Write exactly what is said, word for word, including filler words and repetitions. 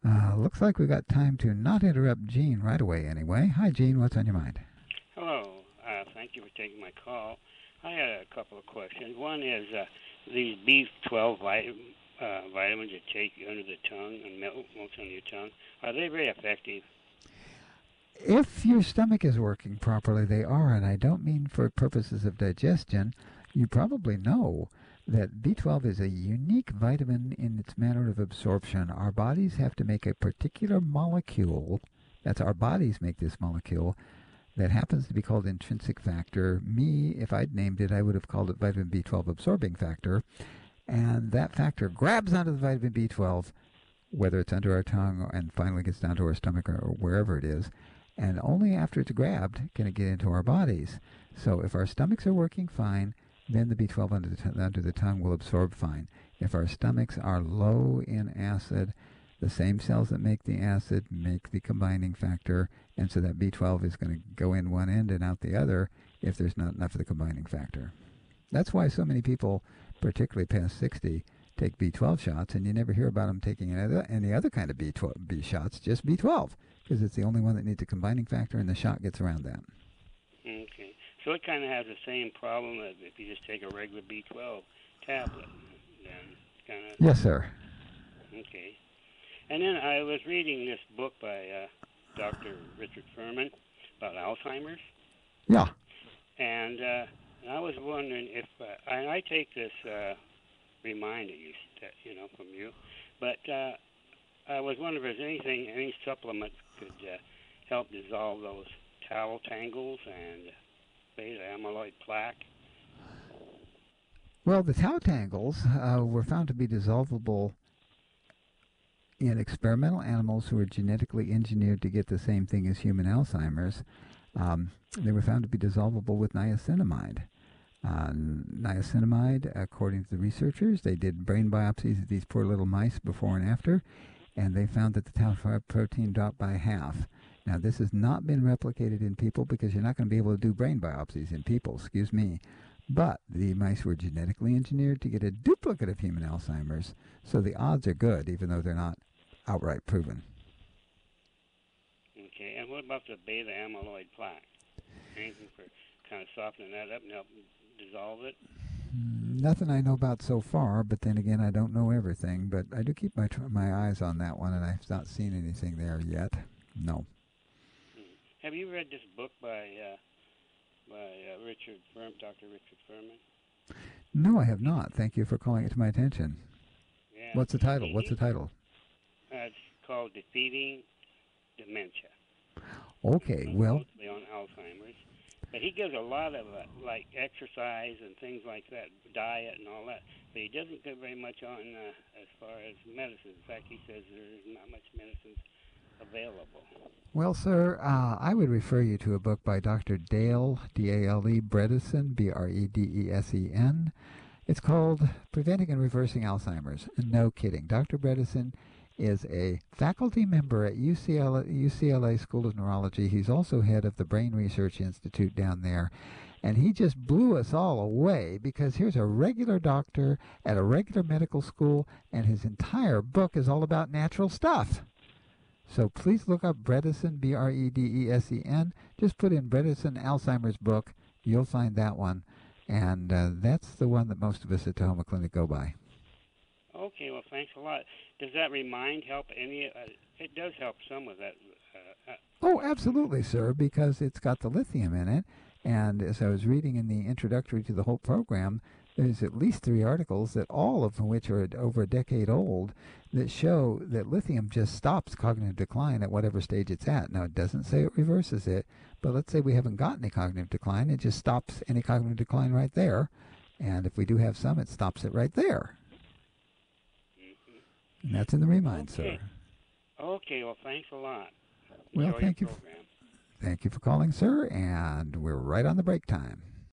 Uh, looks like we got time to not interrupt Gene right away anyway. Hi, Gene. What's on your mind? Hello. Uh, thank you for taking my call. I had a couple of questions. One is uh, these B twelve vit- uh, vitamins you take under the tongue and melt most on your tongue. Are they very effective? If your stomach is working properly, they are, and I don't mean for purposes of digestion. You probably know that B twelve is a unique vitamin in its manner of absorption. Our bodies have to make a particular molecule. That's our bodies make this molecule that happens to be called intrinsic factor. Me, if I'd named it, I would have called it vitamin B twelve absorbing factor. And that factor grabs onto the vitamin B twelve, whether it's under our tongue and finally gets down to our stomach or wherever it is. And only after it's grabbed can it get into our bodies. So if our stomachs are working fine, then the B twelve under the, t- under the tongue will absorb fine. If our stomachs are low in acid, the same cells that make the acid make the combining factor, and so that B twelve is going to go in one end and out the other if there's not enough of the combining factor. That's why so many people, particularly past sixty, take B twelve shots, and you never hear about them taking any other, any other kind of B twelve B shots, just B twelve, because it's the only one that needs a combining factor, and the shot gets around that. Okay. So it kind of has the same problem as if you just take a regular B twelve tablet. Then kind of. Yes, sir. Okay. And then I was reading this book by uh, Doctor Richard Furman about Alzheimer's. Yeah. And uh, I was wondering if uh, I, I take this uh, reminder, you, you know, from you, but uh, I was wondering if there's anything, any supplement could uh, help dissolve those tau tangles and beta amyloid plaque. Well, the tau tangles uh, were found to be dissolvable in experimental animals who were genetically engineered to get the same thing as human Alzheimer's. Um, they were found to be dissolvable with niacinamide. Uh, niacinamide, according to the researchers, they did brain biopsies of these poor little mice before and after, and they found that the tau protein dropped by half. Now, this has not been replicated in people because you're not going to be able to do brain biopsies in people, excuse me. But the mice were genetically engineered to get a duplicate of human Alzheimer's, so the odds are good, even though they're not outright proven. Okay, and what about the beta amyloid plaque? Anything for kind of softening that up and help dissolve it? Nothing I know about so far, but then again, I don't know everything. But I do keep my my eyes on that one, and I've not seen anything there yet. No. Hmm. Have you read this book by uh, by uh, Richard Furman, Doctor Richard Furman? No, I have not. Thank you for calling it to my attention. Yeah. What's the title? What's the title? Uh, it's called Defeating Dementia. Okay, well. Mostly on Alzheimer's. But he gives a lot of, uh, like, exercise and things like that, diet and all that. But he doesn't give very much on uh, as far as medicine. In fact, he says there's not much medicine available. Well, sir, uh, I would refer you to a book by Doctor Dale, D A L E, Bredesen, B R E D E S E N. It's called Preventing and Reversing Alzheimer's. No kidding. Doctor Bredesen is a faculty member at U C L A, U C L A School of Neurology. He's also head of the Brain Research Institute down there. And he just blew us all away because here's a regular doctor at a regular medical school, and his entire book is all about natural stuff. So please look up Bredesen, B R E D E S E N. Just put in Bredesen Alzheimer's book. You'll find that one. And uh, that's the one that most of us at Tahoma Clinic go by. Okay, well, thanks a lot. Does that remind help any? Uh, it does help some with that. Uh, uh, oh, absolutely, sir, because it's got the lithium in it. And as I was reading in the introductory to the whole program, there's at least three articles, that all of which are over a decade old, that show that lithium just stops cognitive decline at whatever stage it's at. Now, it doesn't say it reverses it, but let's say we haven't got any cognitive decline. It just stops any cognitive decline right there. And if we do have some, it stops it right there. And that's in the Remind, okay. sir. Okay, well, thanks a lot. Well, Enjoy thank your you. program. Thank you for calling, sir, and we're right on the break time.